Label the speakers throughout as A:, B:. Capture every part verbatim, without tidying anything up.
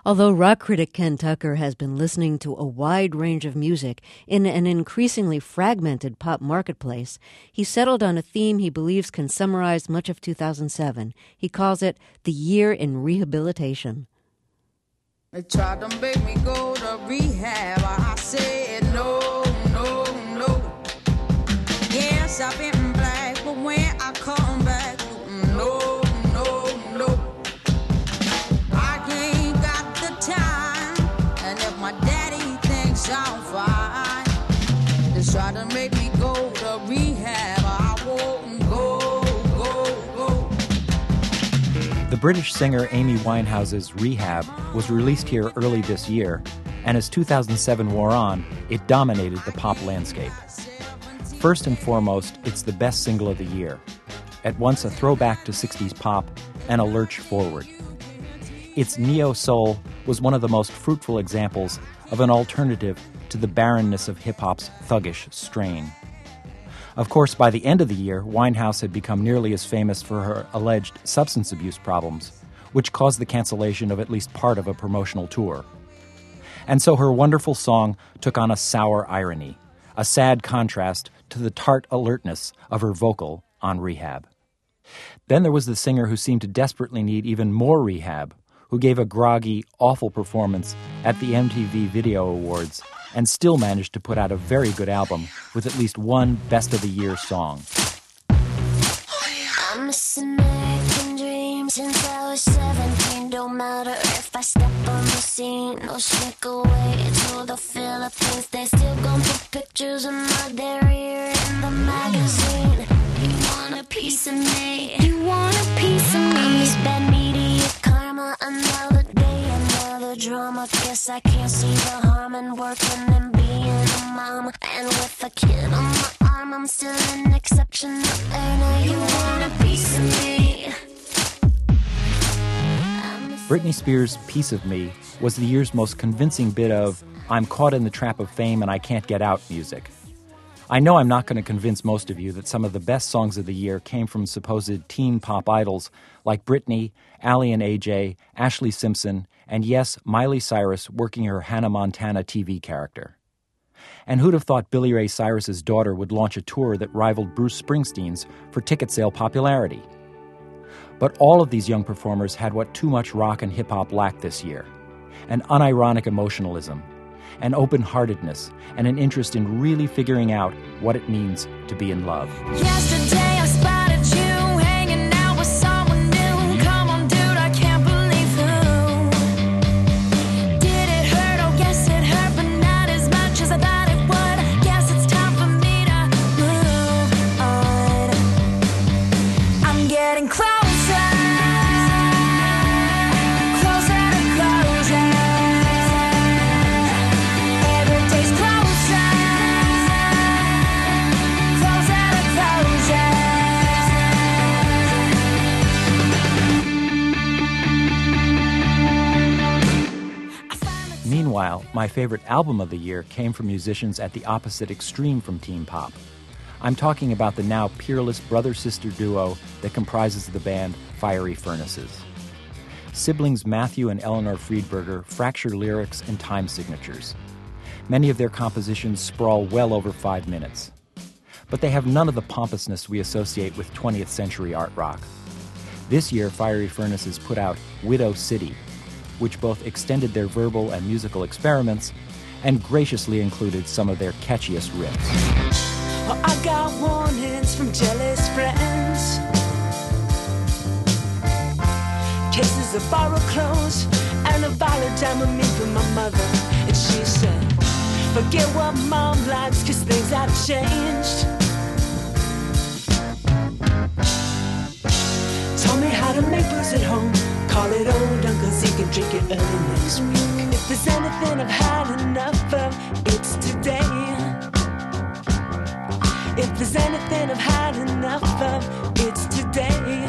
A: Although rock critic Ken Tucker has been listening to a wide range of music in an increasingly fragmented pop marketplace, he settled on a theme he believes can summarize much of two thousand seven. He calls it the year in rehabilitation.
B: They tried to make me go to rehab. I said no, no, no. Yes, I've been black, but when I come back, no, no, no. I ain't got the time, and if my daddy thinks I'm fine, they try to make me go to rehab. I won't go, go, go.
C: The British singer Amy Winehouse's Rehab was released here early this year, and as two thousand seven wore on, it dominated the pop landscape. First and foremost, it's the best single of the year, at once a throwback to sixties pop and a lurch forward. Its neo-soul was one of the most fruitful examples of an alternative to the barrenness of hip-hop's thuggish strain. Of course, by the end of the year, Winehouse had become nearly as famous for her alleged substance abuse problems, which caused the cancellation of at least part of a promotional tour. And so her wonderful song took on a sour irony, a sad contrast to the tart alertness of her vocal on Rehab. Then there was the singer who seemed to desperately need even more rehab, who gave a groggy, awful performance at the M T V Video Awards and still managed to put out a very good album with at least one Best of the Year song.
D: I'm missing American dreams since I was seventeen. Don't matter if I step on the scene or sneak away to the Philippines. They still gonna put pictures of my derriere in the magazine. You want a piece of me? You want a piece of me? I'm this bad media karma. Another day, another drama. Guess I can't see the harm in working and being a mom. And with a kid on my arm, I'm still an exceptional earner. You want a piece of me?
C: Britney Spears' Piece of Me was the year's most convincing bit of I'm caught in the trap of fame and I can't get out music. I know I'm not going to convince most of you that some of the best songs of the year came from supposed teen pop idols like Britney, Ally and A J, Ashley Simpson, and yes, Miley Cyrus working her Hannah Montana T V character. And who'd have thought Billy Ray Cyrus's daughter would launch a tour that rivaled Bruce Springsteen's for ticket sale popularity? But all of these young performers had what too much rock and hip-hop lacked this year: an unironic emotionalism, an open-heartedness, and an interest in really figuring out what it means to be in love.
D: Yesterday I spotted you hanging out with someone new. Come on, dude, I can't believe who. Did it hurt? Oh, yes, it hurt, but not as much as I thought it would. Guess it's time for me to move on. I'm getting closer.
C: Meanwhile, my favorite album of the year came from musicians at the opposite extreme from teen pop. I'm talking about the now peerless brother-sister duo that comprises the band Fiery Furnaces. Siblings Matthew and Eleanor Friedberger fracture lyrics and time signatures. Many of their compositions sprawl well over five minutes. But they have none of the pompousness we associate with twentieth century art rock. This year, Fiery Furnaces put out Widow City, which both extended their verbal and musical experiments and graciously included some of their catchiest riffs.
E: Oh, I got warnings from jealous friends, cases of borrowed clothes and a valid dime of me from my mother. And she said, forget what mom likes, cause things have changed. Told me how to make booze at home, call it old uncle Zeke and drink it early next week. If there's anything I've had enough of, it's today. If there's anything I've had enough of, it's today.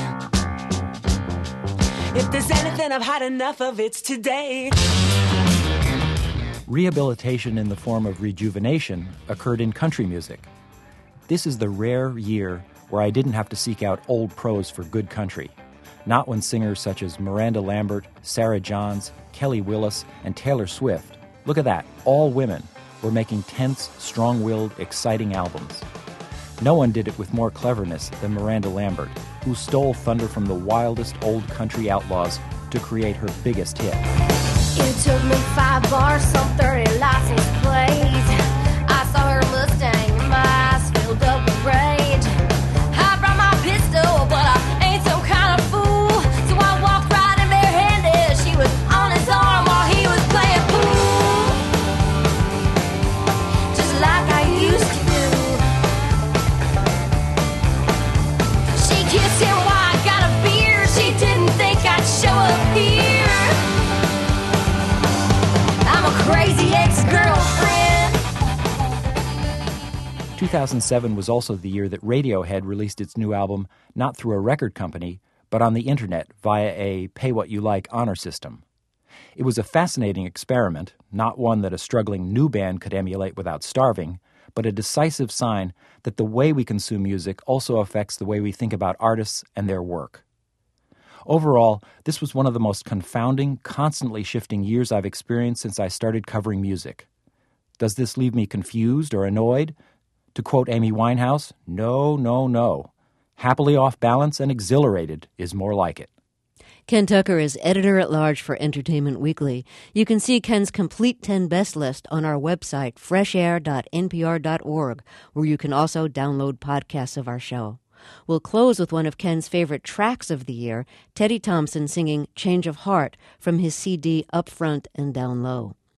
E: If there's anything I've had enough of, it's today.
C: Rehabilitation in the form of rejuvenation occurred in country music. This is the rare year where I didn't have to seek out old pros for good country. not when singers such as Miranda Lambert, Sarah Johns, Kelly Willis, and Taylor Swift, look at that, all women, were making tense, strong-willed, exciting albums. No one did it with more cleverness than Miranda Lambert, who stole thunder from the wildest old country outlaws to create her biggest hit.
D: It took me five bars, some thirty license plates. I saw her Mustang, my eyes filled up with rage. I brought my pistol, but I ain't some kind of fool. So I walked right in bare-handed. She was on his arm while he was playing pool, just like I used to do. She kissed him while I got a beer. She didn't think I'd show up here. I'm a crazy ex-girlfriend.
C: two thousand seven was also the year that Radiohead released its new album not through a record company, but on the internet via a pay-what-you-like honor system. It was a fascinating experiment, not one that a struggling new band could emulate without starving, but a decisive sign that the way we consume music also affects the way we think about artists and their work. Overall, this was one of the most confounding, constantly shifting years I've experienced since I started covering music. Does this leave me confused or annoyed? To quote Amy Winehouse, no, no, no. Happily off balance and exhilarated is more like it.
A: Ken Tucker is editor-at-large for Entertainment Weekly. You can see Ken's complete ten best list on our website, fresh air dot n p r dot org, where you can also download podcasts of our show. We'll close with one of Ken's favorite tracks of the year, Teddy Thompson singing Change of Heart from his C D Up Front and Down Low.